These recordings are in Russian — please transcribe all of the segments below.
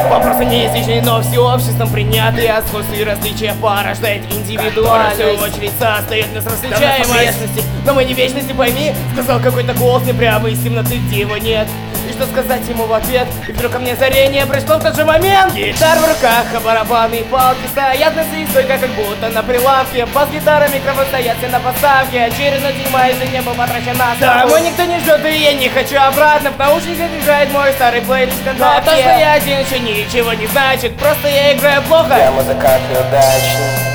Вопросы неизлечные, но всеобществом принятые. Отсутствие различия порождает индивидуальность. В свою очередь состоит нас различаемость. Но мы не вечности, пойми, сказал какой-то голос непреобысим, но ты его нет. И что сказать ему в ответ? И вдруг ко мне озарение пришло в тот же момент. Гитар в руках, а барабаны и палки стоят на стойка, как будто на прилавке. Бас-гитара, микрофон стоят все на поставке. Очередной день моей жизни был потрачен на домой никто не ждет, и я не хочу обратно. В наушниках играет мой старый плейлист ВКонтакте. Но то, что я один, еще ничего не значит. Просто я играю плохо. Я музыкант неудачник.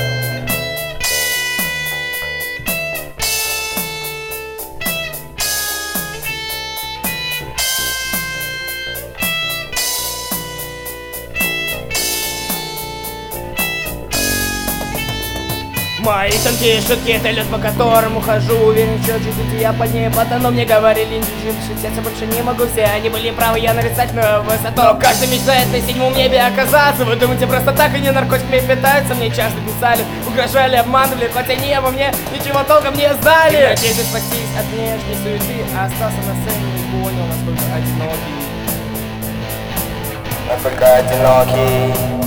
Мои тонкие шутки, это лед, по которому хожу. Уверен, что чуть-чуть я под ней но мне говорили, не держи сердце, больше не могу. Все они были правы, я нарицательную высоту. Но каждый мечтает на седьмом небе оказаться. Вы думаете, просто так и не наркотиками питаются? Мне часто писали, угрожали, обманывали, хотя не обо мне ничего толком не знали. И надеюсь спастись от внешней суеты, а остался на сцене и понял, насколько одинокий. Насколько одинокий.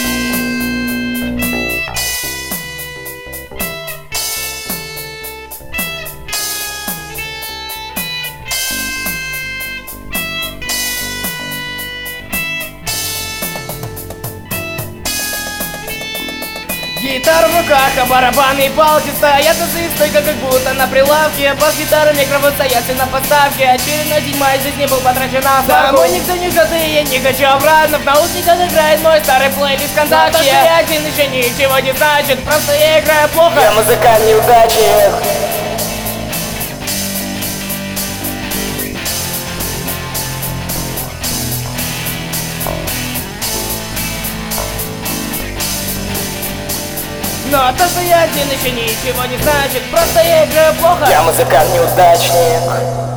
Гитара в руках, а барабаны и палки стоят на стойка, как будто на прилавке. Бас-гитара, микрофон стоят все на поставке. Очередной день моей жизни был потрачен на домой никто не ждет, и я не хочу обратно. В наушниках играет мой старый плейлист ВКонтакте. То, что я один, еще ничего не значит. Просто я играю плохо. Я музыкант неудачник. Но то, что я один, еще ничего не значит. Просто я играю плохо. Я музыкант неудачник.